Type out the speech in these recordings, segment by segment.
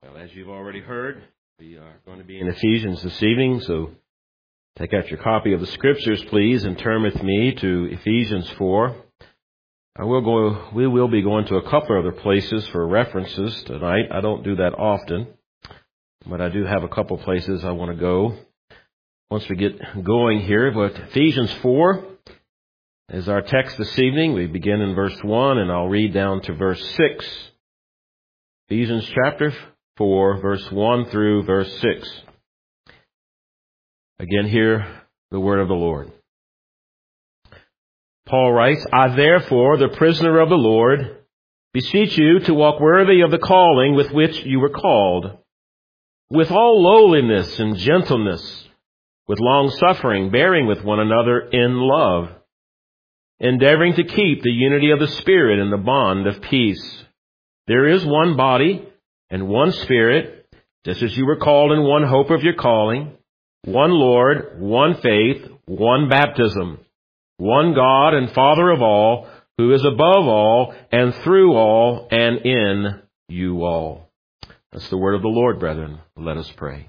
Well, as you've already heard, we are going to be in Ephesians this evening, so take out your copy of the Scriptures, please, and turn with me to Ephesians 4. We will be going to a couple other places for references tonight. I don't do that often, but I do have a couple places I want to go once we get going here. But Ephesians 4 is our text this evening. We begin in verse 1, and I'll read down to verse 6. Ephesians chapter 4, verse 1 through verse 6. Again, hear the word of the Lord. Paul writes, I therefore, the prisoner of the Lord, beseech you to walk worthy of the calling with which you were called, with all lowliness and gentleness, with long-suffering, bearing with one another in love, endeavoring to keep the unity of the Spirit in the bond of peace. There is one body and one Spirit, just as you were called in one hope of your calling, one Lord, one faith, one baptism, one God and Father of all, who is above all and through all and in you all. That's the word of the Lord, brethren. Let us pray.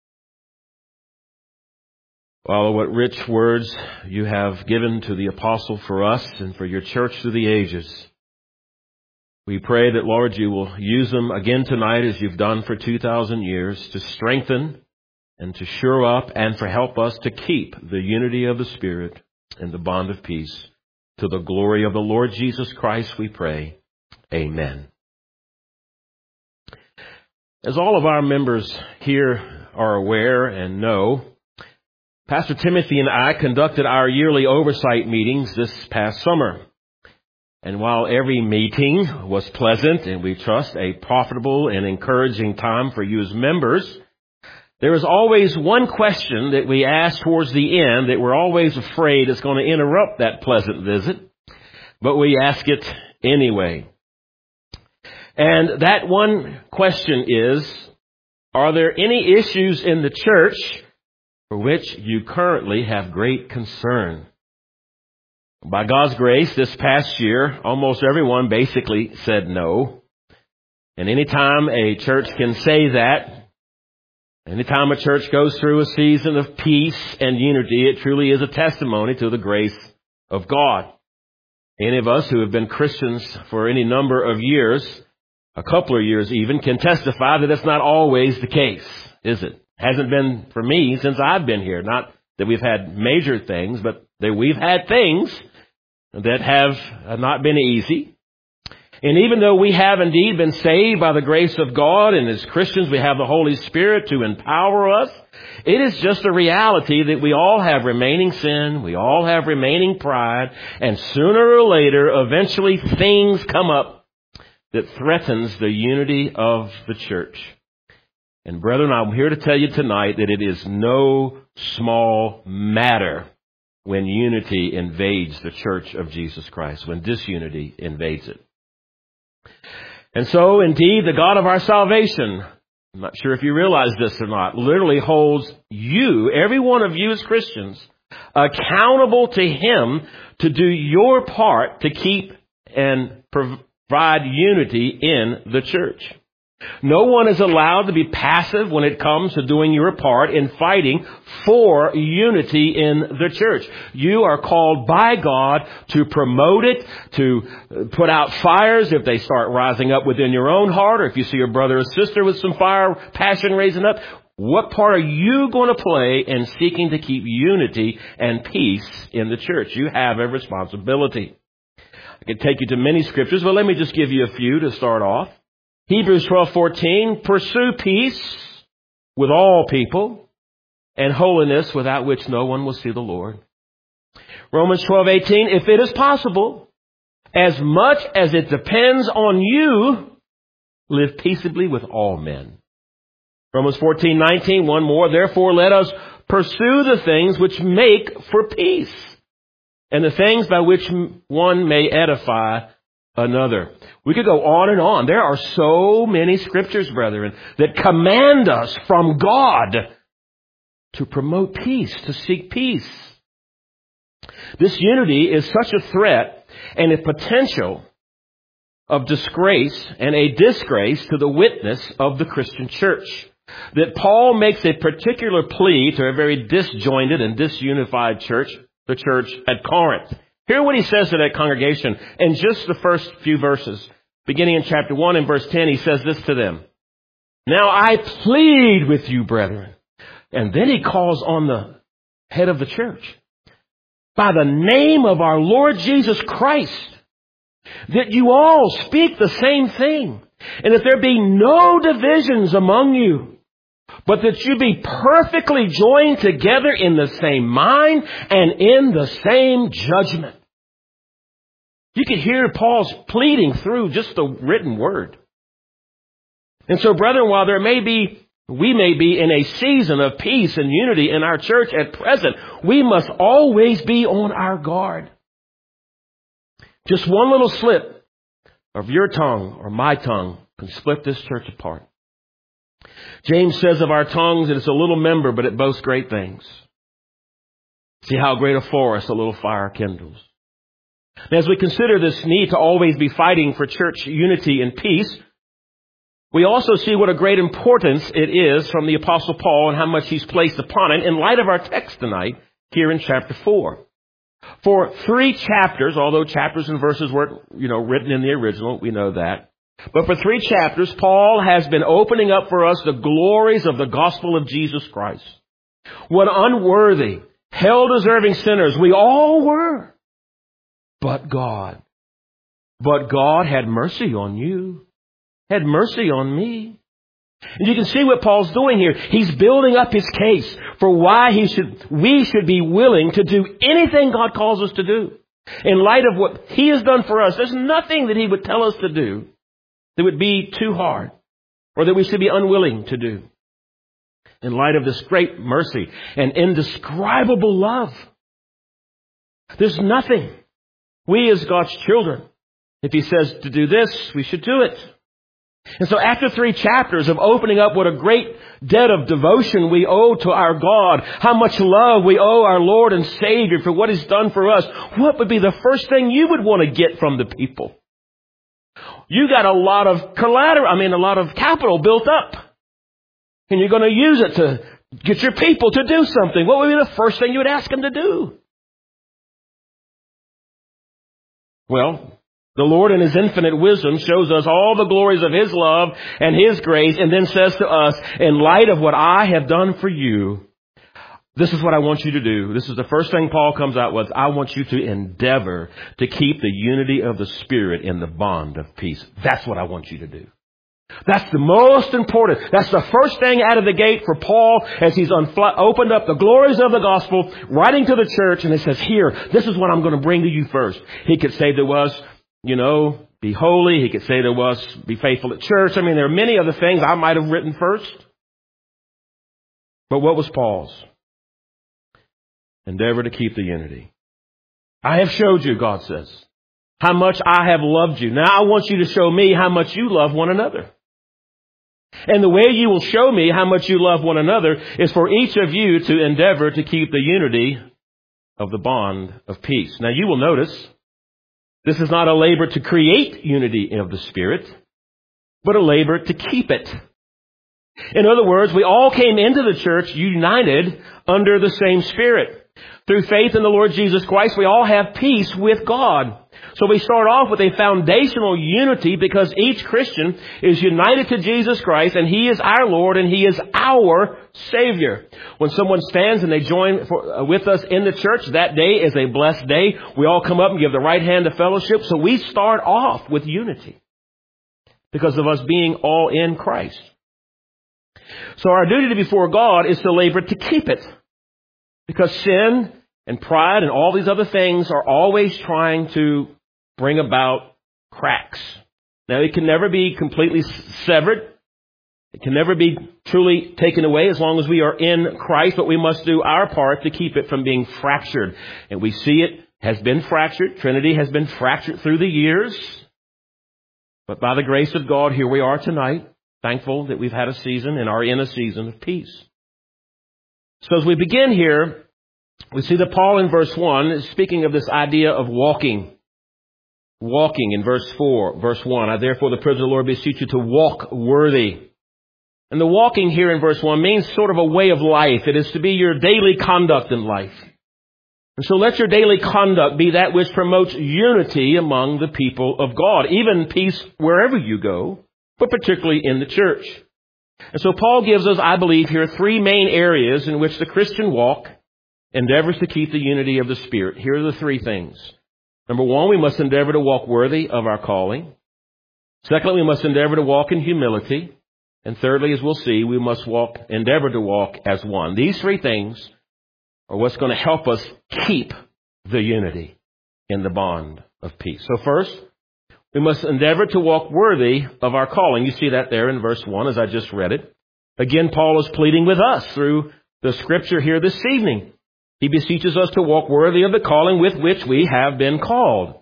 Father, what rich words you have given to the apostle for us and for your church through the ages. We pray that, Lord, you will use them again tonight as you've done for 2,000 years to strengthen and to shore up and to help us to keep the unity of the Spirit and the bond of peace. To the glory of the Lord Jesus Christ, we pray. Amen. As all of our members here are aware and know, Pastor Timothy and I conducted our yearly oversight meetings this past summer. And while every meeting was pleasant and we trust a profitable and encouraging time for you as members, there is always one question that we ask towards the end that we're always afraid is going to interrupt that pleasant visit, but we ask it anyway. And that one question is, are there any issues in the church for which you currently have great concern? By God's grace, this past year, almost everyone basically said no. And anytime a church can say that, anytime a church goes through a season of peace and unity, it truly is a testimony to the grace of God. Any of us who have been Christians for any number of years, a couple of years even, can testify that it's not always the case, is it? Hasn't been for me since I've been here. Not that we've had major things, but that we've had things that have not been easy. And even though we have indeed been saved by the grace of God, and as Christians we have the Holy Spirit to empower us, it is just a reality that we all have remaining sin, we all have remaining pride, and sooner or later, eventually things come up that threatens the unity of the church. And brethren, I'm here to tell you tonight that it is no small matter when unity invades the church of Jesus Christ, when disunity invades it. And so, indeed, the God of our salvation, I'm not sure if you realize this or not, literally holds you, every one of you as Christians, accountable to Him to do your part to keep and provide unity in the church. No one is allowed to be passive when it comes to doing your part in fighting for unity in the church. You are called by God to promote it, to put out fires if they start rising up within your own heart, or if you see your brother or sister with some fire, passion raising up. What part are you going to play in seeking to keep unity and peace in the church? You have a responsibility. I could take you to many scriptures, but let me just give you a few to start off. Hebrews 12:14, pursue peace with all people and holiness, without which no one will see the Lord. Romans 12:18, if it is possible, as much as it depends on you, live peaceably with all men. Romans 14:19, one more, therefore let us pursue the things which make for peace, and the things by which one may edify another. We could go on and on. There are so many scriptures, brethren, that command us from God to promote peace, to seek peace. This unity is such a threat and a potential of disgrace and a disgrace to the witness of the Christian church. That Paul makes a particular plea to a very disjointed and disunified church, the church at Corinth. Hear what he says to that congregation in just the first few verses. Beginning in chapter 1 and verse 10, he says this to them. Now I plead with you, brethren. And then he calls on the head of the church. By the name of our Lord Jesus Christ, that you all speak the same thing, and that there be no divisions among you, but that you be perfectly joined together in the same mind and in the same judgment. You can hear Paul's pleading through just the written word. And so, brethren, while we may be in a season of peace and unity in our church at present, we must always be on our guard. Just one little slip of your tongue or my tongue can split this church apart. James says of our tongues that it's a little member, but it boasts great things. See how great a forest a little fire kindles. And as we consider this need to always be fighting for church unity and peace, we also see what a great importance it is from the Apostle Paul and how much he's placed upon it in light of our text tonight here in chapter 4. For 3 chapters, although chapters and verses weren't, written in the original, we know that. But for 3 chapters, Paul has been opening up for us the glories of the gospel of Jesus Christ. What unworthy, hell-deserving sinners we all were. But God had mercy on you, had mercy on me. And you can see what Paul's doing here. He's building up his case for why we should be willing to do anything God calls us to do. In light of what he has done for us, there's nothing that he would tell us to do that would be too hard or that we should be unwilling to do. In light of this great mercy and indescribable love, there's nothing. We as God's children, if he says to do this, we should do it. And so after 3 chapters of opening up what a great debt of devotion we owe to our God, how much love we owe our Lord and Savior for what He's done for us, what would be the first thing you would want to get from the people? You got a lot of a lot of capital built up. And you're going to use it to get your people to do something. What would be the first thing you would ask them to do? Well, the Lord in His infinite wisdom shows us all the glories of His love and His grace and then says to us, in light of what I have done for you, this is what I want you to do. This is the first thing Paul comes out with. I want you to endeavor to keep the unity of the Spirit in the bond of peace. That's what I want you to do. That's the most important. That's the first thing out of the gate for Paul as he's opened up the glories of the gospel, writing to the church, and he says, here, this is what I'm going to bring to you first. He could say there was, be holy. He could say there was, be faithful at church. There are many other things I might have written first. But what was Paul's? Endeavor to keep the unity. I have showed you, God says, how much I have loved you. Now I want you to show me how much you love one another. And the way you will show me how much you love one another is for each of you to endeavor to keep the unity of the bond of peace. Now you will notice, this is not a labor to create unity of the Spirit, but a labor to keep it. In other words, we all came into the church united under the same Spirit. Through faith in the Lord Jesus Christ, we all have peace with God. So we start off with a foundational unity because each Christian is united to Jesus Christ and He is our Lord and He is our Savior. When someone stands and they join with us in the church, that day is a blessed day. We all come up and give the right hand of fellowship. So we start off with unity because of us being all in Christ. So our duty before God is to labor to keep it. Because sin and pride and all these other things are always trying to bring about cracks. Now, it can never be completely severed. It can never be truly taken away as long as we are in Christ, but we must do our part to keep it from being fractured. And we see it has been fractured. Trinity has been fractured through the years. But by the grace of God, here we are tonight, thankful that we've had a season and are in a season of peace. So as we begin here, we see that Paul in verse 1 is speaking of this idea of walking. walking in verse 1. I therefore, the prisoner of the Lord, beseech you to walk worthy. And the walking here in verse 1 means sort of a way of life. It is to be your daily conduct in life. And so let your daily conduct be that which promotes unity among the people of God, even peace wherever you go, but particularly in the church. And so Paul gives us, I believe, here 3 main areas in which the Christian walk endeavors to keep the unity of the Spirit. Here are the 3 things. Number 1, we must endeavor to walk worthy of our calling. Secondly, we must endeavor to walk in humility. And thirdly, as we'll see, we must endeavor to walk as one. These 3 things are what's going to help us keep the unity in the bond of peace. So first, we must endeavor to walk worthy of our calling. You see that there in verse 1 as I just read it. Again, Paul is pleading with us through the scripture here this evening. He beseeches us to walk worthy of the calling with which we have been called.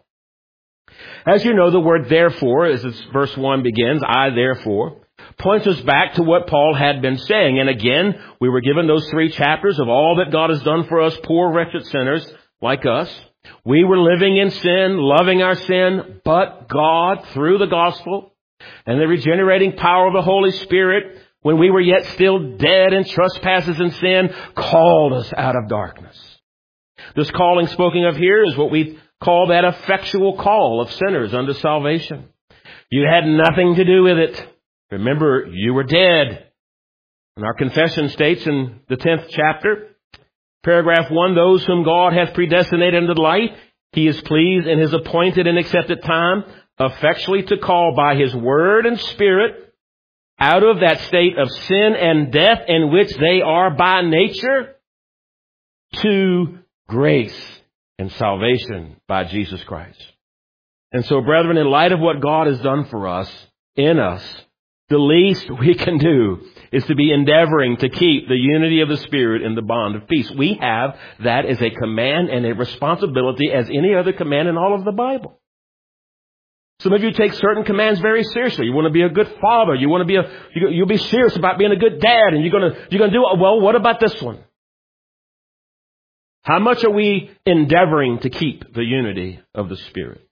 As you know, the word therefore, as verse 1 begins, I therefore, points us back to what Paul had been saying. And again, we were given those 3 chapters of all that God has done for us, poor, wretched sinners like us. We were living in sin, loving our sin, but God, through the gospel and the regenerating power of the Holy Spirit, when we were yet still dead in trespasses and sin, called us out of darkness. This calling spoken of here is what we call that effectual call of sinners unto salvation. You had nothing to do with it. Remember, you were dead. And our confession states in the 10th chapter, paragraph 1, those whom God hath predestinated unto life, He is pleased in His appointed and accepted time, effectually to call by His word and Spirit out of that state of sin and death in which they are by nature to grace and salvation by Jesus Christ. And so, brethren, in light of what God has done for us, in us, the least we can do is to be endeavoring to keep the unity of the Spirit in the bond of peace. We have that as a command and a responsibility as any other command in all of the Bible. Some of you take certain commands very seriously. You want to be a good father. You want to be you'll be serious about being a good dad, and you're going to do it. Well, what about this one? How much are we endeavoring to keep the unity of the Spirit?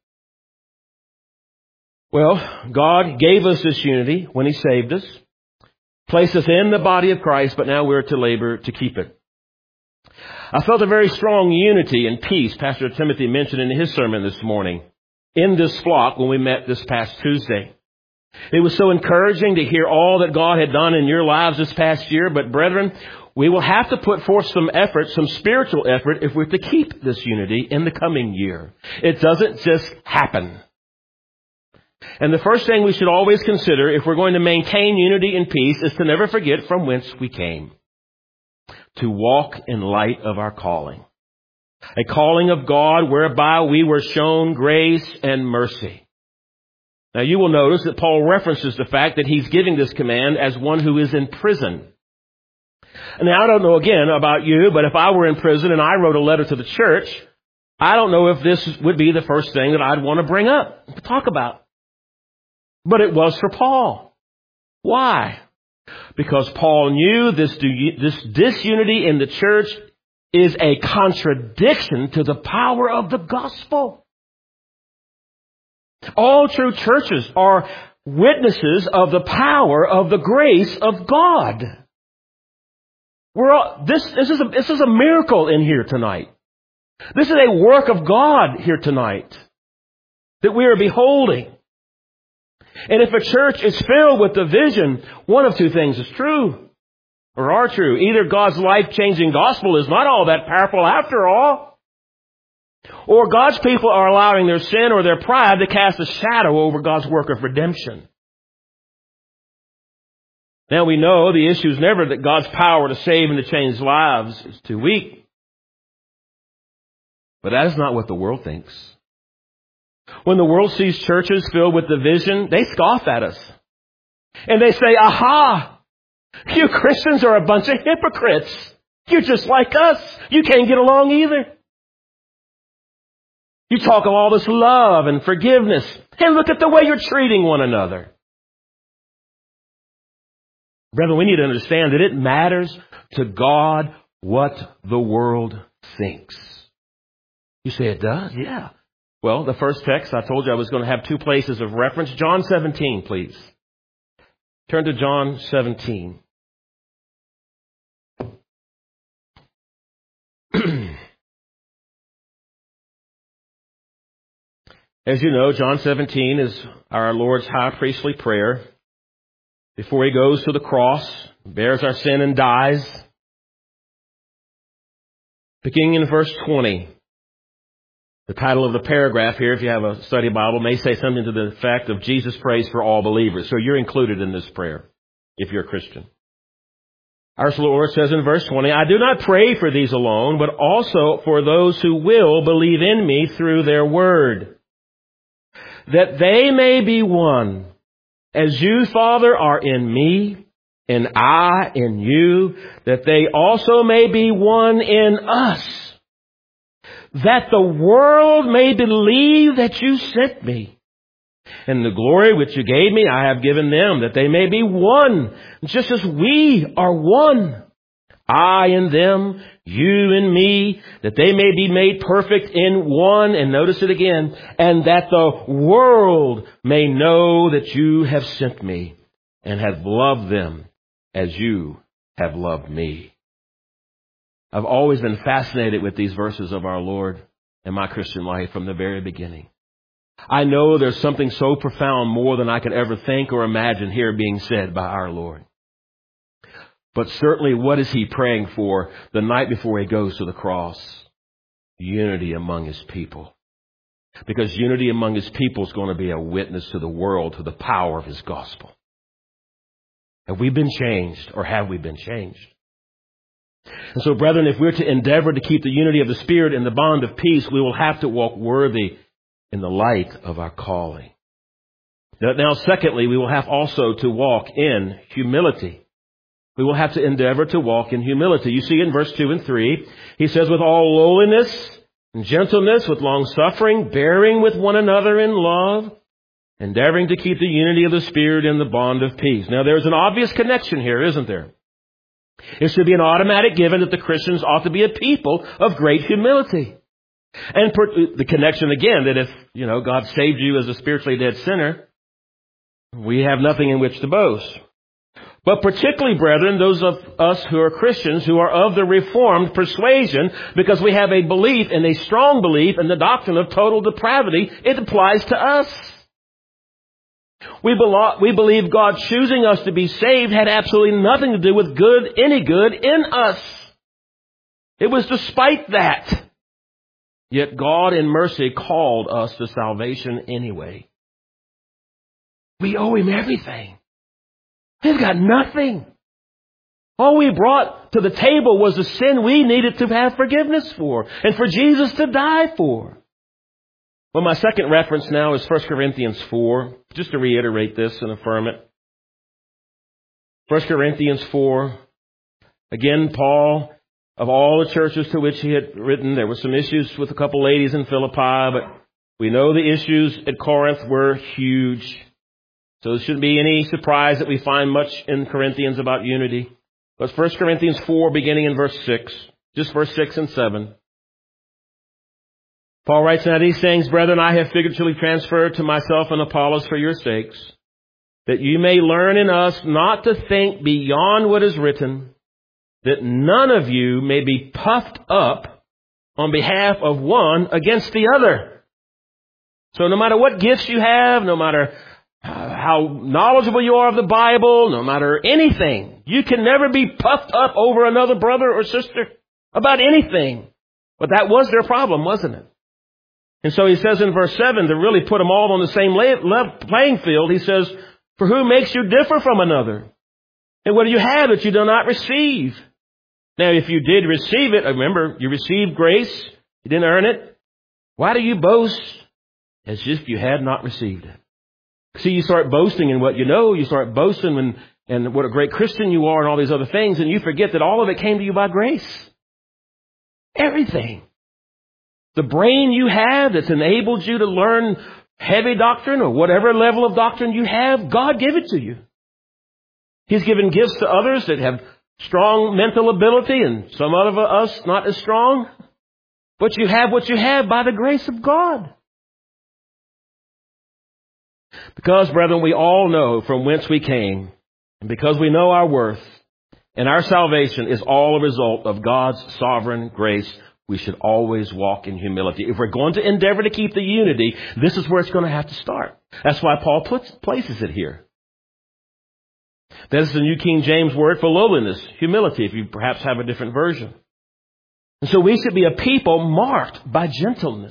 Well, God gave us this unity when He saved us, placed us in the body of Christ, but now we're to labor to keep it. I felt a very strong unity and peace, Pastor Timothy mentioned in his sermon this morning, in this flock when we met this past Tuesday. It was so encouraging to hear all that God had done in your lives this past year, but brethren, we will have to put forth some effort, some spiritual effort, if we're to keep this unity in the coming year. It doesn't just happen. And the first thing we should always consider if we're going to maintain unity and peace is to never forget from whence we came. To walk in light of our calling. A calling of God whereby we were shown grace and mercy. Now you will notice that Paul references the fact that he's giving this command as one who is in prison. Now I don't know again about you, but if I were in prison and I wrote a letter to the church, I don't know if this would be the first thing that I'd want to bring up, to talk about. But it was for Paul. Why? Because Paul knew this disunity in the church is a contradiction to the power of the gospel. All true churches are witnesses of the power of the grace of God. This is a miracle in here tonight. This is a work of God here tonight that we are beholding. And if a church is filled with division, one of 2 things is true, or are true. Either God's life-changing gospel is not all that powerful after all, or God's people are allowing their sin or their pride to cast a shadow over God's work of redemption. Now we know the issue is never that God's power to save and to change lives is too weak. But that is not what the world thinks. When the world sees churches filled with division, they scoff at us. And they say, aha, you Christians are a bunch of hypocrites. You're just like us. You can't get along either. You talk of all this love and forgiveness. And look at the way you're treating one another. Brethren, we need to understand that it matters to God what the world thinks. You say it does? Yeah. Well, the first text, I told you I was going to have two places of reference. John 17, please. Turn to John 17. As you know, John 17 is our Lord's high priestly prayer before he goes to the cross, bears our sin and dies. Beginning in verse 20. The title of the paragraph here, if you have a study Bible, may say something to the effect of Jesus prays for all believers. So you're included in this prayer if you're a Christian. Our Lord says in verse 20, I do not pray for these alone, but also for those who will believe in me through their word, that they may be one, as you, Father, are in me, and I in you, that they also may be one in us, that the world may believe that you sent me. And the glory which you gave me, I have given them, that they may be one, just as we are one. I in them, you in me, that they may be made perfect in one, and notice it again, and that the world may know that you have sent me, and have loved them as you have loved me. I've always been fascinated with these verses of our Lord in my Christian life from the very beginning. I know there's something so profound, more than I could ever think or imagine, here being said by our Lord. But certainly, what is he praying for the night before he goes to the cross? Unity among his people. Because unity among his people is going to be a witness to the world, to the power of his gospel. Have we been changed, or have we been changed? And so, brethren, if we're to endeavor to keep the unity of the Spirit in the bond of peace, we will have to walk worthy in the light of our calling. Now, secondly, we will have also to walk in humility. We will have to endeavor to walk in humility. You see in verse 2 and 3, he says, with all lowliness and gentleness, with long suffering, bearing with one another in love, endeavoring to keep the unity of the Spirit in the bond of peace. Now, there's an obvious connection here, isn't there? It should be an automatic given that the Christians ought to be a people of great humility. And the connection again, that if, God saved you as a spiritually dead sinner, we have nothing in which to boast. But particularly, brethren, those of us who are Christians, who are of the Reformed persuasion, because we have a belief, and a strong belief, in the doctrine of total depravity, it applies to us. We believe God choosing us to be saved had absolutely nothing to do with any good in us. It was despite that. Yet God in mercy called us to salvation anyway. We owe him everything. We've got nothing. All we brought to the table was the sin we needed to have forgiveness for, and for Jesus to die for. Well, my second reference now is 1 Corinthians 4, just to reiterate this and affirm it. 1 Corinthians 4, again, Paul, of all the churches to which he had written, there were some issues with a couple ladies in Philippi, but we know the issues at Corinth were huge. So there shouldn't be any surprise that we find much in Corinthians about unity. But 1 Corinthians 4, beginning in verse 6, just verse 6 and 7. Paul writes, now these things, brethren, I have figuratively transferred to myself and Apollos for your sakes, that you may learn in us not to think beyond what is written, that none of you may be puffed up on behalf of one against the other. So no matter what gifts you have, no matter how knowledgeable you are of the Bible, no matter anything, you can never be puffed up over another brother or sister about anything. But that was their problem, wasn't it? And so he says in verse 7, to really put them all on the same playing field, he says, for who makes you differ from another? And what do you have that you do not receive? Now, if you did receive it, remember, you received grace, you didn't earn it. Why do you boast as if you had not received it? See, you start boasting in what you know, you start boasting in what a great Christian you are and all these other things, and you forget that all of it came to you by grace. Everything. The brain you have that's enabled you to learn heavy doctrine or whatever level of doctrine you have, God gave it to you. He's given gifts to others that have strong mental ability and some of us not as strong. But you have what you have by the grace of God. Because, brethren, we all know from whence we came, and because we know our worth, and our salvation is all a result of God's sovereign grace, we should always walk in humility. If we're going to endeavor to keep the unity, this is where it's going to have to start. That's why Paul places it here. That is the New King James word for lowliness, humility, if you perhaps have a different version. And so we should be a people marked by gentleness.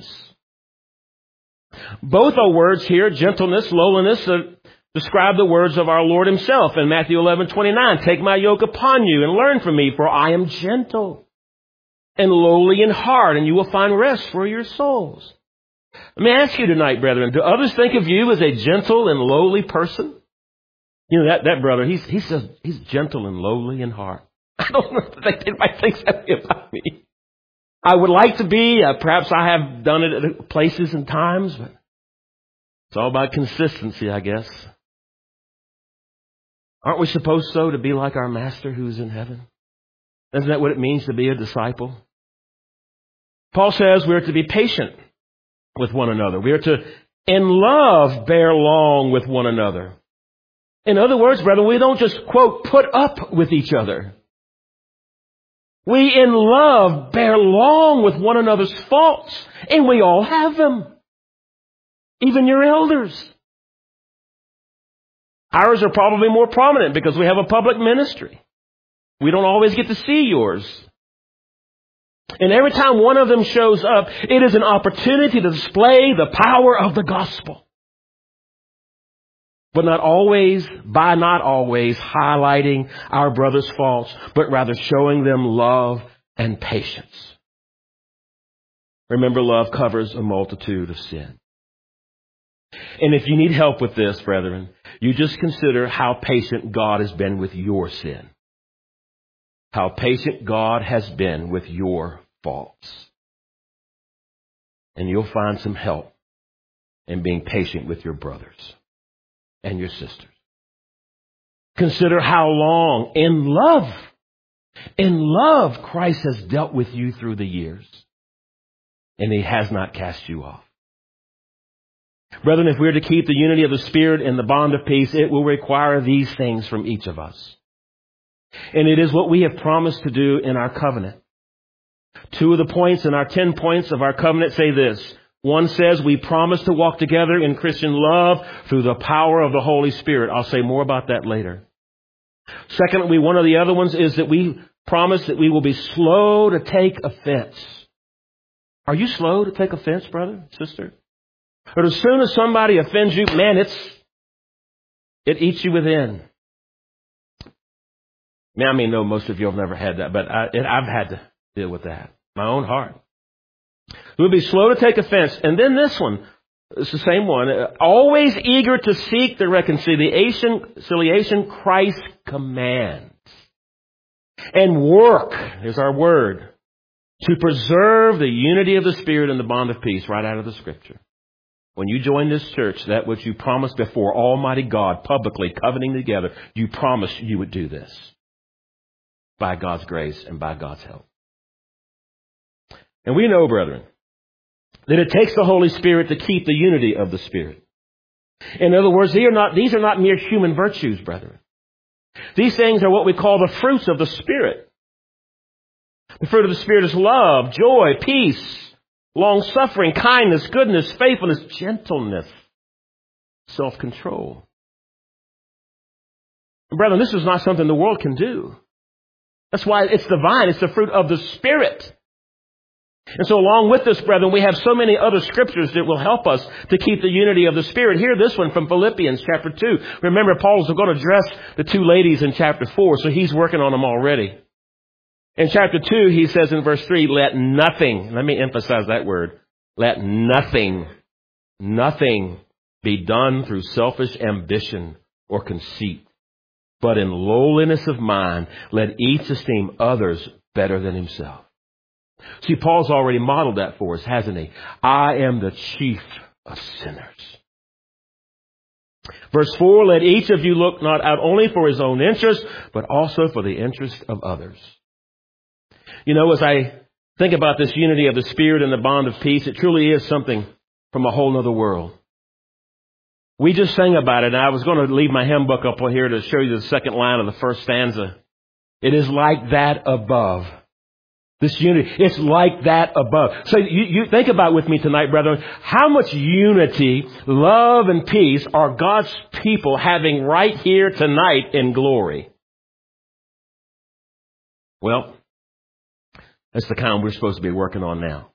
Both are words here, gentleness, lowliness, describe the words of our Lord himself in Matthew 11:29. Take my yoke upon you and learn from me, for I am gentle and lowly in heart, and you will find rest for your souls. Let me ask you tonight, brethren, do others think of you as a gentle and lowly person? You know, that brother, he says he's gentle and lowly in heart. I don't know if they might think something about me. I would like to be. Perhaps I have done it at places and times, but it's all about consistency, I guess. Aren't we supposed to be like our Master who's in heaven? Isn't that what it means to be a disciple? Paul says we're to be patient with one another. We are to, in love, bear long with one another. In other words, brethren, we don't just, quote, put up with each other. We, in love, bear long with one another's faults, and we all have them. Even your elders. Ours are probably more prominent because we have a public ministry. We don't always get to see yours. And every time one of them shows up, it is an opportunity to display the power of the gospel. But not always highlighting our brother's faults, but rather showing them love and patience. Remember, love covers a multitude of sin. And if you need help with this, brethren, you just consider how patient God has been with your sin. How patient God has been with your faults. And you'll find some help in being patient with your brothers and your sisters. Consider how long in love Christ has dealt with you through the years. And he has not cast you off. Brethren, if we're to keep the unity of the Spirit and the bond of peace, it will require these things from each of us. And it is what we have promised to do in our covenant. 2 of the points in our 10 points of our covenant say this. One says we promise to walk together in Christian love through the power of the Holy Spirit. I'll say more about that later. Secondly, one of the other ones is that we promise that we will be slow to take offense. Are you slow to take offense, brother, sister? But as soon as somebody offends you, man, it eats you within. Now, I mean, no, most of you have never had that, but I've had to deal with that. My own heart. We'll be slow to take offense. And then this one, it's the same one. Always eager to seek the reconciliation Christ commands. And work, here's our word, to preserve the unity of the Spirit and the bond of peace, right out of the Scripture. When you join this church, that which you promised before Almighty God, publicly covenanting together, you promised you would do this. By God's grace and by God's help. And we know, brethren, that it takes the Holy Spirit to keep the unity of the Spirit. In other words, these are not mere human virtues, brethren. These things are what we call the fruits of the Spirit. The fruit of the Spirit is love, joy, peace, long-suffering, kindness, goodness, faithfulness, gentleness, self-control. Brethren, this is not something the world can do. That's why it's divine. It's the fruit of the Spirit. And so along with this, brethren, we have so many other scriptures that will help us to keep the unity of the Spirit. Hear this one from Philippians chapter 2. Remember, Paul's going to address the 2 ladies in chapter 4, so he's working on them already. In chapter 2, he says in verse 3, let nothing, let me emphasize that word, let nothing be done through selfish ambition or conceit, but in lowliness of mind, let each esteem others better than himself. See, Paul's already modeled that for us, hasn't he? I am the chief of sinners. Verse 4, let each of you look not out only for his own interest, but also for the interest of others. You know, as I think about this unity of the Spirit and the bond of peace, it truly is something from a whole other world. We just sang about it, and I was going to leave my hymn book up on here to show you the second line of the first stanza. It is like that above. This unity, it's like that above. So you think about with me tonight, brethren, how much unity, love, and peace are God's people having right here tonight in glory? Well, that's the kind we're supposed to be working on now.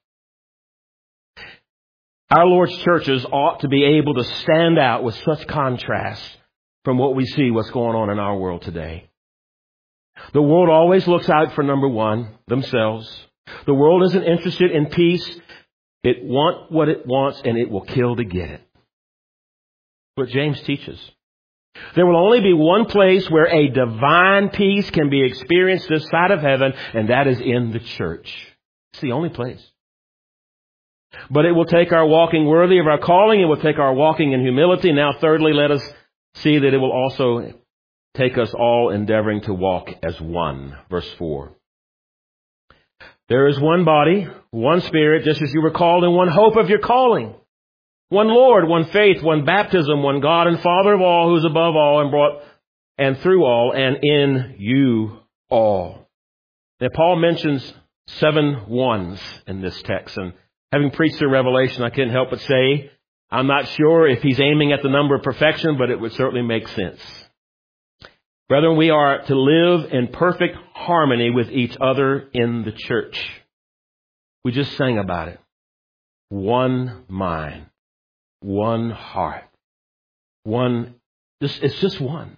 Our Lord's churches ought to be able to stand out with such contrast from what we see, what's going on in our world today. The world always looks out for number one, themselves. The world isn't interested in peace. It wants what it wants, and it will kill to get it. What James teaches. There will only be one place where a divine peace can be experienced this side of heaven, and that is in the church. It's the only place. But it will take our walking worthy of our calling. It will take our walking in humility. Now, thirdly, let us see that it will also take us all endeavoring to walk as one. Verse 4. There is one body, one Spirit, just as you were called in one hope of your calling. One Lord, one faith, one baptism, one God and Father of all, who is above all and brought and through all and in you all. Now, Paul mentions 7 ones in this text. And having preached through Revelation, I can't help but say, I'm not sure if he's aiming at the number of perfection, but it would certainly make sense. Brethren, we are to live in perfect harmony with each other in the church. We just sang about it. One mind, one heart, one. It's just one.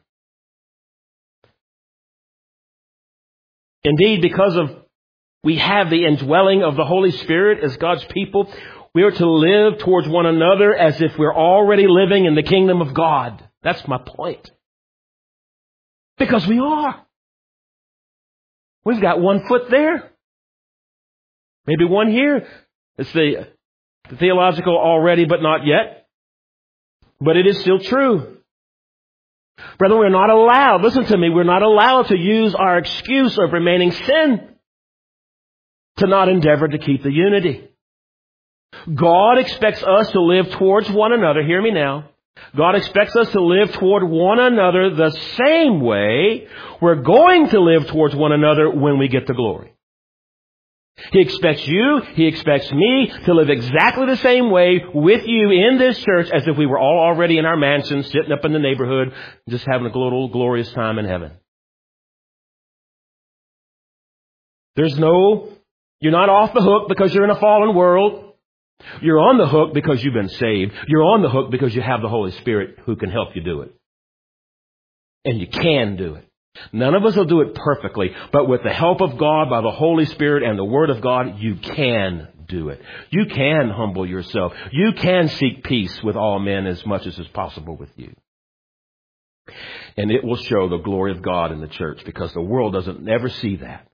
Indeed, because of we have the indwelling of the Holy Spirit as God's people, we are to live towards one another as if we're already living in the kingdom of God. That's my point. Because we are. We've got one foot there. Maybe one here. It's the theological already but not yet. But it is still true. Brethren, we're not allowed, listen to me, we're not allowed to use our excuse of remaining sin to not endeavor to keep the unity. God expects us to live towards one another. Hear me now. God expects us to live toward one another the same way we're going to live towards one another when we get to glory. He expects you, He expects me to live exactly the same way with you in this church as if we were all already in our mansions, sitting up in the neighborhood, just having a little glorious time in heaven. You're not off the hook because you're in a fallen world. You're on the hook because you've been saved. You're on the hook because you have the Holy Spirit who can help you do it. And you can do it. None of us will do it perfectly, but with the help of God, by the Holy Spirit and the Word of God, you can do it. You can humble yourself. You can seek peace with all men as much as is possible with you. And it will show the glory of God in the church because the world doesn't ever see that.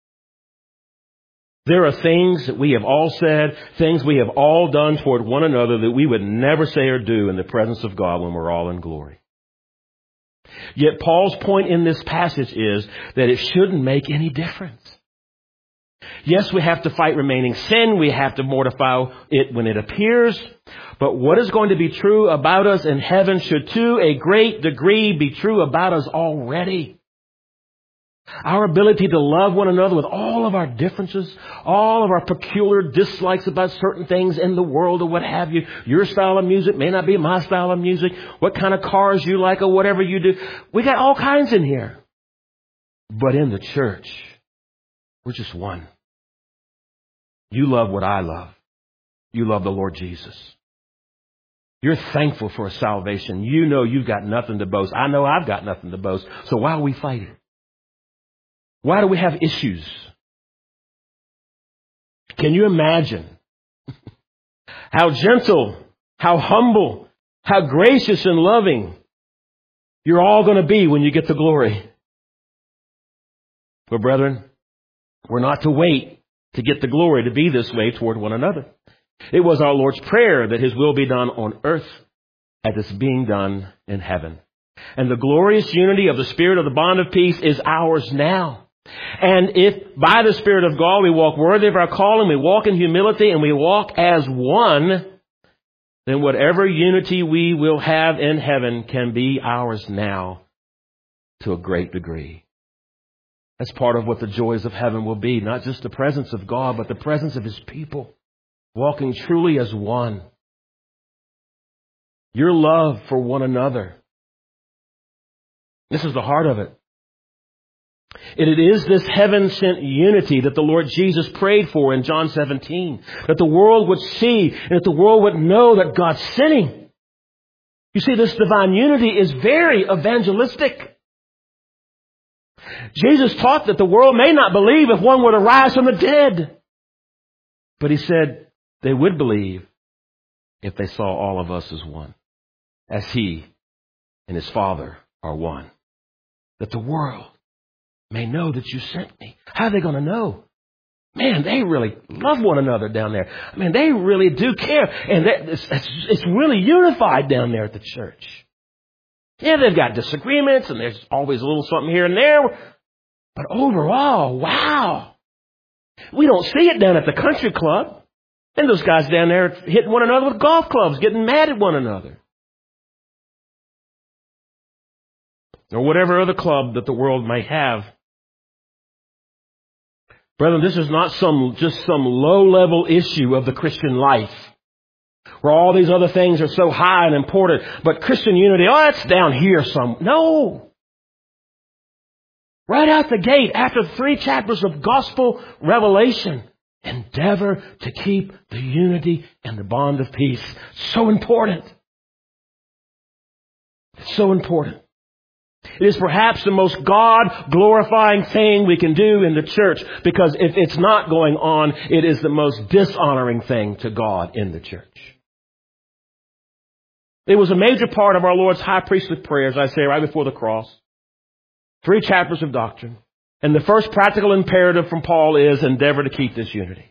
There are things that we have all said, things we have all done toward one another that we would never say or do in the presence of God when we're all in glory. Yet Paul's point in this passage is that it shouldn't make any difference. Yes, we have to fight remaining sin. We have to mortify it when it appears. But what is going to be true about us in heaven should to a great degree be true about us already. Our ability to love one another with all of our differences, all of our peculiar dislikes about certain things in the world or what have you. Your style of music may not be my style of music. What kind of cars you like or whatever you do. We got all kinds in here. But in the church, we're just one. You love what I love. You love the Lord Jesus. You're thankful for a salvation. You know you've got nothing to boast. I know I've got nothing to boast. So why are we fighting? Why do we have issues? Can you imagine how gentle, how humble, how gracious and loving you're all going to be when you get to glory? But brethren, we're not to wait to get the glory to be this way toward one another. It was our Lord's prayer that His will be done on earth as it's being done in heaven. And the glorious unity of the Spirit of the bond of peace is ours now. And if by the Spirit of God we walk worthy of our calling, we walk in humility, and we walk as one, then whatever unity we will have in heaven can be ours now to a great degree. That's part of what the joys of heaven will be. Not just the presence of God, but the presence of His people, walking truly as one. Your love for one another. This is the heart of it. And it is this heaven-sent unity that the Lord Jesus prayed for in John 17. That the world would see and that the world would know that God's sinning. You see, this divine unity is very evangelistic. Jesus taught that the world may not believe if one were to rise from the dead. But He said they would believe if they saw all of us as one. As He and His Father are one. That the world may know that you sent me. How are they going to know? Man, they really love one another down there. I mean, they really do care. And it's really unified down there at the church. Yeah, they've got disagreements and there's always a little something here and there. But overall, wow. We don't see it down at the country club. And those guys down there hitting one another with golf clubs, getting mad at one another. Or whatever other club that the world may have. Brethren, this is not just some low-level issue of the Christian life, where all these other things are so high and important. But Christian unity, that's down here some. No. Right out the gate, after 3 chapters of gospel revelation, endeavor to keep the unity and the bond of peace. So important. It's so important. It is perhaps the most God-glorifying thing we can do in the church, because if it's not going on, it is the most dishonoring thing to God in the church. It was a major part of our Lord's high priestly prayers, I say, right before the cross. 3 chapters of doctrine. And the first practical imperative from Paul is endeavor to keep this unity.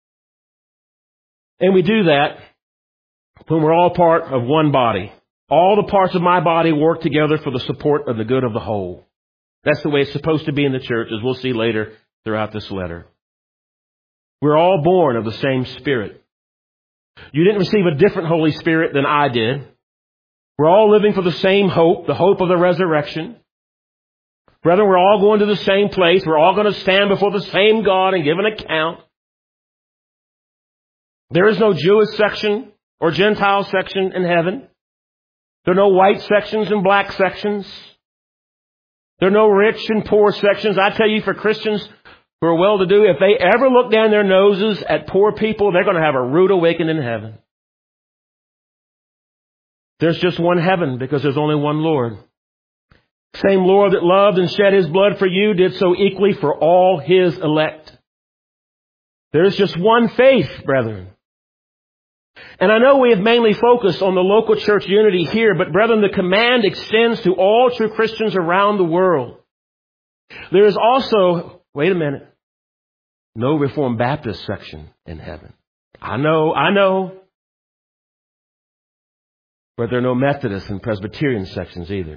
And we do that when we're all part of one body. All the parts of my body work together for the support of the good of the whole. That's the way it's supposed to be in the church, as we'll see later throughout this letter. We're all born of the same Spirit. You didn't receive a different Holy Spirit than I did. We're all living for the same hope, the hope of the resurrection. Brethren, we're all going to the same place. We're all going to stand before the same God and give an account. There is no Jewish section or Gentile section in heaven. There are no white sections and black sections. There are no rich and poor sections. I tell you, for Christians who are well-to-do, if they ever look down their noses at poor people, they're going to have a rude awakening in heaven. There's just one heaven because there's only one Lord. Same Lord that loved and shed His blood for you did so equally for all His elect. There's just one faith, brethren. And I know we have mainly focused on the local church unity here, but brethren, the command extends to all true Christians around the world. There is also, wait a minute, no Reformed Baptist section in heaven. I know. But there are no Methodist and Presbyterian sections either.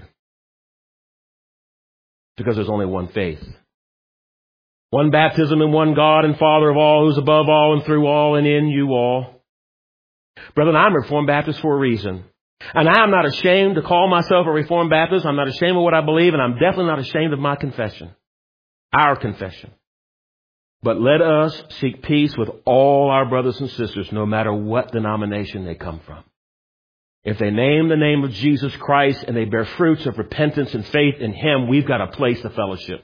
Because there's only one faith. One baptism in one God and Father of all, who's above all and through all and in you all. Brethren, I'm a Reformed Baptist for a reason. And I am not ashamed to call myself a Reformed Baptist. I'm not ashamed of what I believe, and I'm definitely not ashamed of my confession. Our confession. But let us seek peace with all our brothers and sisters, no matter what denomination they come from. If they name the name of Jesus Christ and they bear fruits of repentance and faith in Him, we've got a place of fellowship.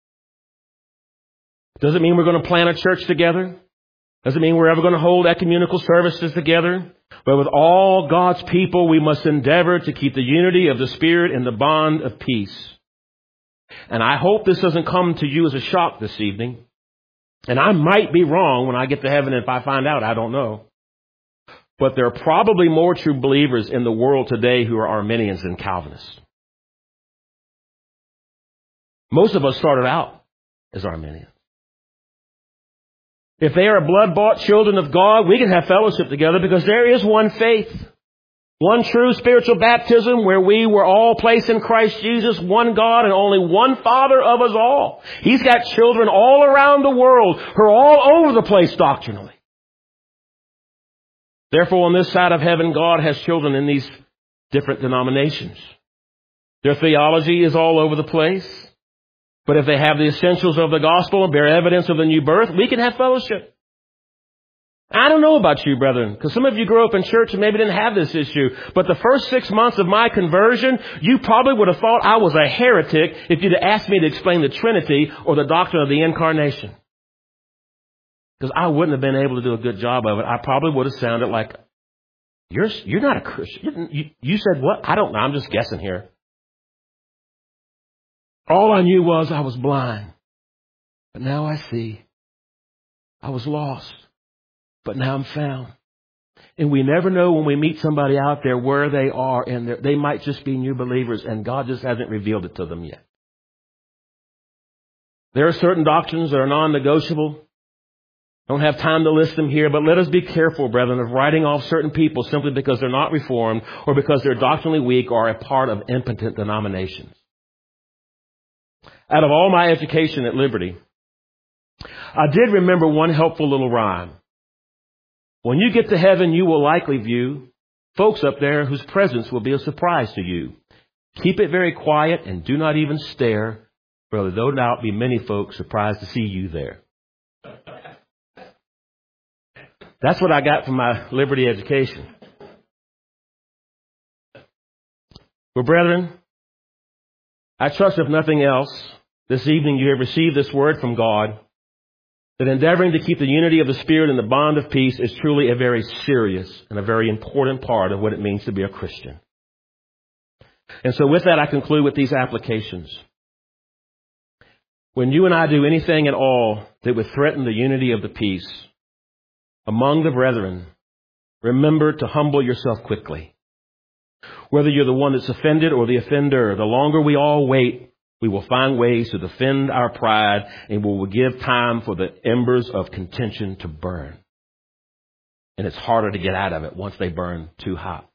Doesn't mean we're going to plant a church together. Doesn't mean we're ever going to hold ecumenical services together. But with all God's people, we must endeavor to keep the unity of the Spirit and the bond of peace. And I hope this doesn't come to you as a shock this evening. And I might be wrong when I get to heaven. If I find out, I don't know. But there are probably more true believers in the world today who are Arminians than Calvinists. Most of us started out as Arminians. If they are blood-bought children of God, we can have fellowship together because there is one faith. One true spiritual baptism where we were all placed in Christ Jesus, one God and only one Father of us all. He's got children all around the world who are all over the place doctrinally. Therefore, on this side of heaven, God has children in these different denominations. Their theology is all over the place. But if they have the essentials of the gospel and bear evidence of the new birth, we can have fellowship. I don't know about you, brethren, because some of you grew up in church and maybe didn't have this issue. But the first 6 months of my conversion, you probably would have thought I was a heretic if you'd have asked me to explain the Trinity or the doctrine of the Incarnation. Because I wouldn't have been able to do a good job of it. I probably would have sounded like, you're not a Christian. You said what? I don't know. I'm just guessing here. All I knew was I was blind. But now I see. I was lost. But now I'm found. And we never know when we meet somebody out there where they are. And they might just be new believers. And God just hasn't revealed it to them yet. There are certain doctrines that are non-negotiable. Don't have time to list them here, but let us be careful, brethren, of writing off certain people simply because they're not reformed or because they're doctrinally weak or a part of impotent denominations. Out of all my education at Liberty, I did remember one helpful little rhyme. When you get to heaven, you will likely view folks up there whose presence will be a surprise to you. Keep it very quiet and do not even stare, for there no doubt be many folks surprised to see you there. That's what I got from my Liberty education. Well, brethren, I trust if nothing else, this evening you have received this word from God, that endeavoring to keep the unity of the Spirit and the bond of peace is truly a very serious and a very important part of what it means to be a Christian. And so with that, I conclude with these applications. When you and I do anything at all that would threaten the unity of the peace among the brethren, remember to humble yourself quickly. Whether you're the one that's offended or the offender, the longer we all wait, we will find ways to defend our pride and we will give time for the embers of contention to burn. And it's harder to get out of it once they burn too hot.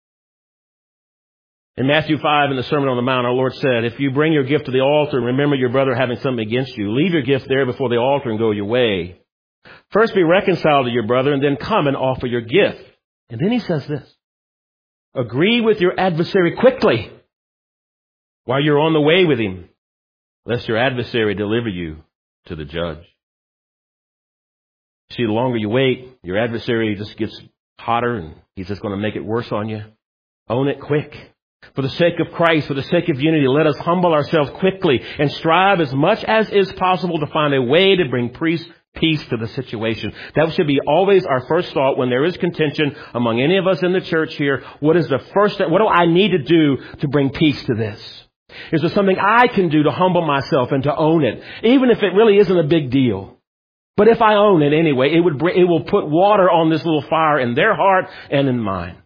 In Matthew 5, in the Sermon on the Mount, our Lord said, if you bring your gift to the altar and remember your brother having something against you, leave your gift there before the altar and go your way. First be reconciled to your brother and then come and offer your gift. And then he says this, agree with your adversary quickly while you're on the way with him, lest your adversary deliver you to the judge. See, the longer you wait, your adversary just gets hotter and he's just going to make it worse on you. Own it quick. For the sake of Christ, for the sake of unity, let us humble ourselves quickly and strive as much as is possible to find a way to bring peace to the situation. That should be always our first thought when there is contention among any of us in the church here. What is the first step? What do I need to do to bring peace to this? Is there something I can do to humble myself and to own it? Even if it really isn't a big deal. But if I own it anyway, it will put water on this little fire in their heart and in mine.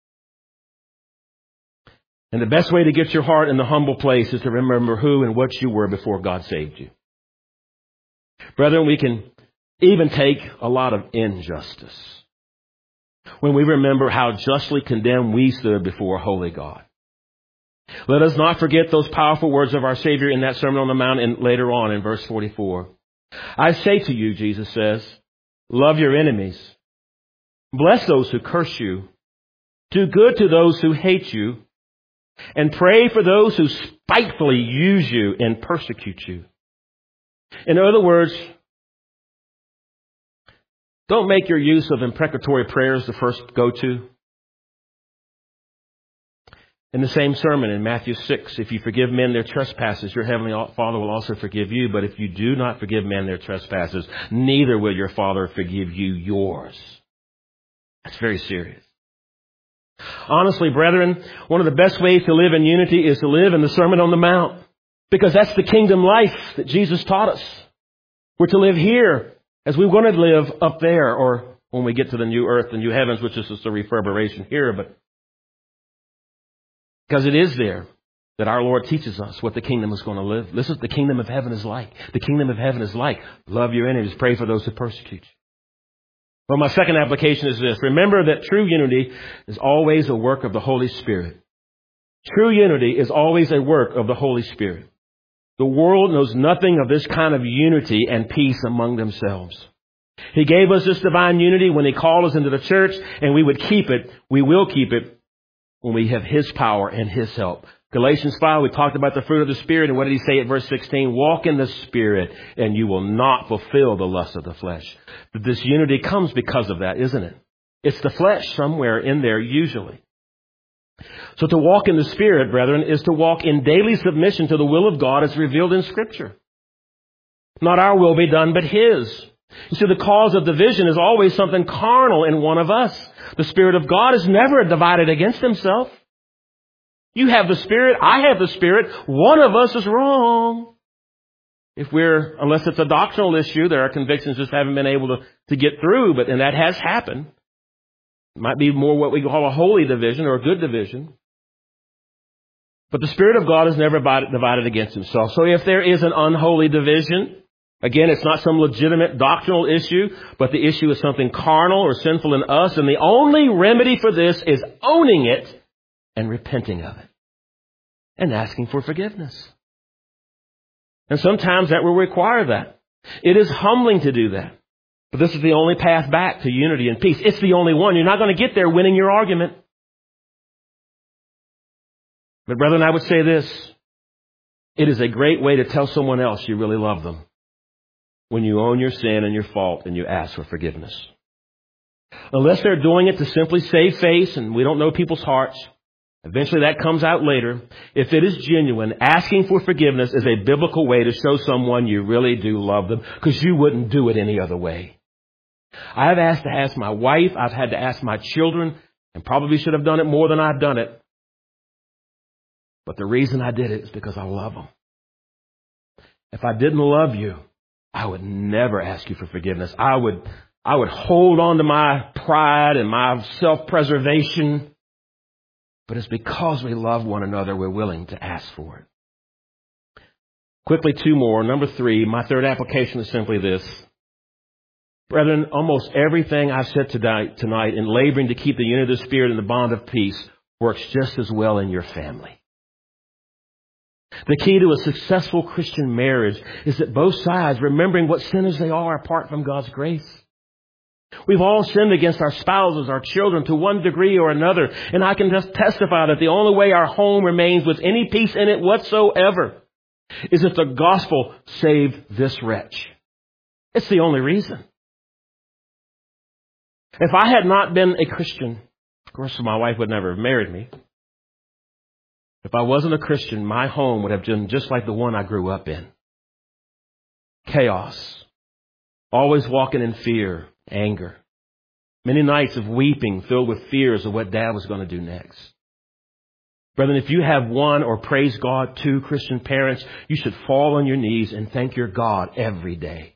And the best way to get your heart in the humble place is to remember who and what you were before God saved you. Brethren, we can even take a lot of injustice when we remember how justly condemned we stood before a holy God. Let us not forget those powerful words of our Savior in that Sermon on the Mount and later on in verse 44. I say to you, Jesus says, love your enemies. Bless those who curse you. Do good to those who hate you. And pray for those who spitefully use you and persecute you. In other words, don't make your use of imprecatory prayers the first go-to. In the same sermon in Matthew 6, if you forgive men their trespasses, your heavenly Father will also forgive you. But if you do not forgive men their trespasses, neither will your Father forgive you yours. That's very serious. Honestly, brethren, one of the best ways to live in unity is to live in the Sermon on the Mount. Because that's the kingdom life that Jesus taught us. We're to live here as we want to live up there, or when we get to the new earth, the new heavens, which is just a reverberation here. But because it is there that our Lord teaches us what the kingdom is going to live. This is the kingdom of heaven is like. The kingdom of heaven is like, love your enemies, pray for those who persecute you. Well, my second application is this. Remember that true unity is always a work of the Holy Spirit. True unity is always a work of the Holy Spirit. The world knows nothing of this kind of unity and peace among themselves. He gave us this divine unity when He called us into the church, and we would keep it. We will keep it when we have His power and His help. Galatians 5, we talked about the fruit of the Spirit, and what did He say at verse 16? Walk in the Spirit, and you will not fulfill the lust of the flesh. But this unity comes because of that, isn't it? It's the flesh somewhere in there, usually. So to walk in the Spirit, brethren, is to walk in daily submission to the will of God as revealed in Scripture. Not our will be done, but His. You see, the cause of division is always something carnal in one of us. The Spirit of God is never divided against Himself. You have the Spirit, I have the Spirit. One of us is wrong. Unless it's a doctrinal issue, there are convictions just haven't been able to get through, and that has happened. It might be more what we call a holy division or a good division. But the Spirit of God is never divided against Himself. So if there is an unholy division, again, it's not some legitimate doctrinal issue, but the issue is something carnal or sinful in us, and the only remedy for this is owning it and repenting of it and asking for forgiveness. And sometimes that will require that. It is humbling to do that. But this is the only path back to unity and peace. It's the only one. You're not going to get there winning your argument. But brethren, I would say this. It is a great way to tell someone else you really love them when you own your sin and your fault and you ask for forgiveness. Unless they're doing it to simply save face, and we don't know people's hearts, eventually that comes out later. If it is genuine, asking for forgiveness is a biblical way to show someone you really do love them, because you wouldn't do it any other way. I have asked to ask my wife, I've had to ask my children, and probably should have done it more than I've done it. But the reason I did it is because I love them. If I didn't love you, I would never ask you for forgiveness. I would hold on to my pride and my self-preservation. But it's because we love one another, we're willing to ask for it. Quickly, two more. Number 3, my third application is simply this. Brethren, almost everything I've said tonight in laboring to keep the unity of the Spirit and the bond of peace works just as well in your family. The key to a successful Christian marriage is that both sides, remembering what sinners they are apart from God's grace. We've all sinned against our spouses, our children, to one degree or another. And I can just testify that the only way our home remains with any peace in it whatsoever is if the gospel saved this wretch. It's the only reason. If I had not been a Christian, of course my wife would never have married me. If I wasn't a Christian, my home would have been just like the one I grew up in. Chaos. Always walking in fear, anger. Many nights of weeping filled with fears of what Dad was going to do next. Brethren, if you have one, or praise God, 2 Christian parents, you should fall on your knees and thank your God every day.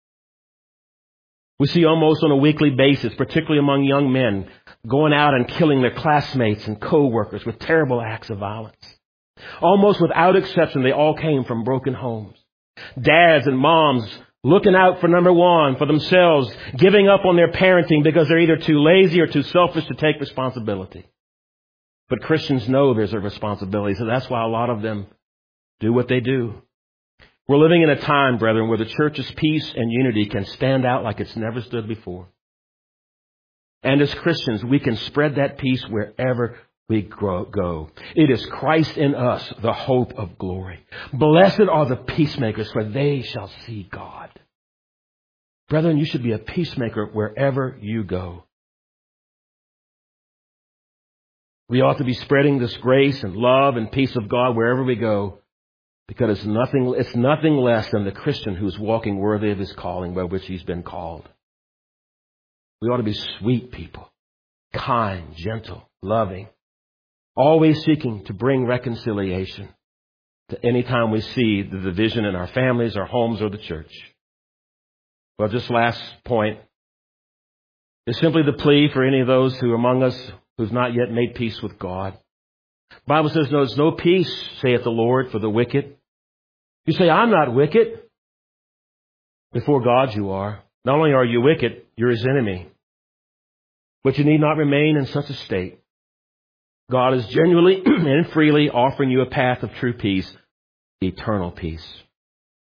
We see almost on a weekly basis, particularly among young men, going out and killing their classmates and co-workers with terrible acts of violence. Almost without exception, they all came from broken homes. Dads and moms looking out for number one, for themselves, giving up on their parenting because they're either too lazy or too selfish to take responsibility. But Christians know there's a responsibility, so that's why a lot of them do what they do. We're living in a time, brethren, where the church's peace and unity can stand out like it's never stood before. And as Christians, we can spread that peace wherever we go. It is Christ in us, the hope of glory. Blessed are the peacemakers, for they shall see God. Brethren, you should be a peacemaker wherever you go. We ought to be spreading this grace and love and peace of God wherever we go, because it's nothing less than the Christian who's walking worthy of his calling by which he's been called. We ought to be sweet people, kind, gentle, loving, always seeking to bring reconciliation to any time we see the division in our families, our homes, or the church. Well, just last point is simply the plea for any of those who among us who've not yet made peace with God. The Bible says, "There's no peace, saith the Lord, for the wicked." You say, "I'm not wicked." Before God you are. Not only are you wicked, you're His enemy. But you need not remain in such a state. God is genuinely and freely offering you a path of true peace, eternal peace.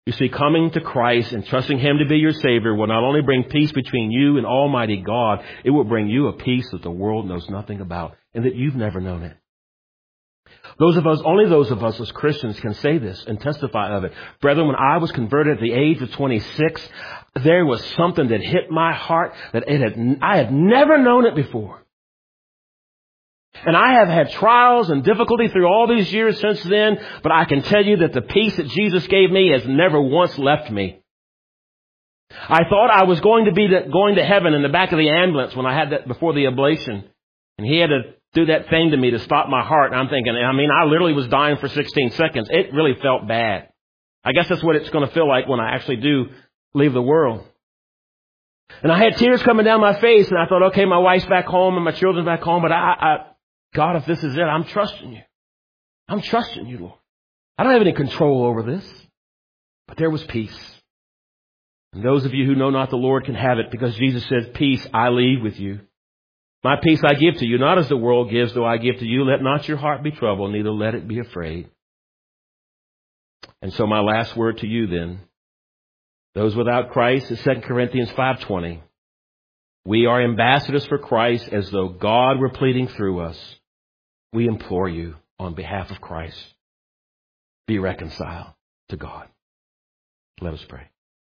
You see, coming to Christ and trusting Him to be your Savior will not only bring peace between you and Almighty God, it will bring you a peace that the world knows nothing about and that you've never known it. Only those of us as Christians can say this and testify of it. Brethren, when I was converted at the age of 26, there was something that hit my heart that I had never known it before. And I have had trials and difficulty through all these years since then, but I can tell you that the peace that Jesus gave me has never once left me. I thought I was going to heaven in the back of the ambulance when I had that before the ablation. And he had to do that thing to me to stop my heart. And I'm thinking, I literally was dying for 16 seconds. It really felt bad. I guess that's what it's going to feel like when I actually do leave the world. And I had tears coming down my face, and I thought, okay, my wife's back home and my children's back home, but God, if this is it, I'm trusting you. I'm trusting you, Lord. I don't have any control over this. But there was peace. And those of you who know not the Lord can have it, because Jesus says, peace I leave with you. My peace I give to you, not as the world gives, though I give to you. Let not your heart be troubled, neither let it be afraid. And so my last word to you then, those without Christ, is 2 Corinthians 5:20. We are ambassadors for Christ, as though God were pleading through us. We implore you on behalf of Christ, be reconciled to God. Let us pray.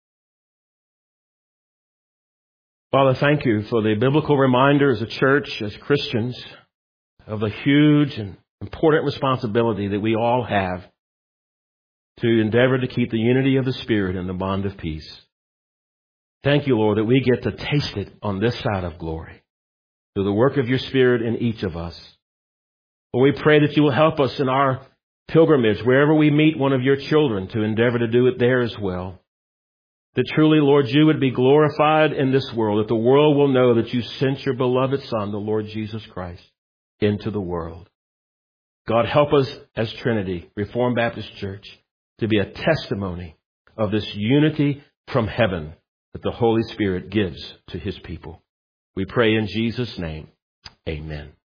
Father, thank you for the biblical reminder as a church, as Christians, of the huge and important responsibility that we all have to endeavor to keep the unity of the Spirit and the bond of peace. Thank you, Lord, that we get to taste it on this side of glory through the work of your Spirit in each of us. Lord, we pray that you will help us in our pilgrimage, wherever we meet one of your children, to endeavor to do it there as well. That truly, Lord, you would be glorified in this world, that the world will know that you sent your beloved Son, the Lord Jesus Christ, into the world. God, help us as Trinity, Reformed Baptist Church, to be a testimony of this unity from heaven that the Holy Spirit gives to his people. We pray in Jesus' name. Amen.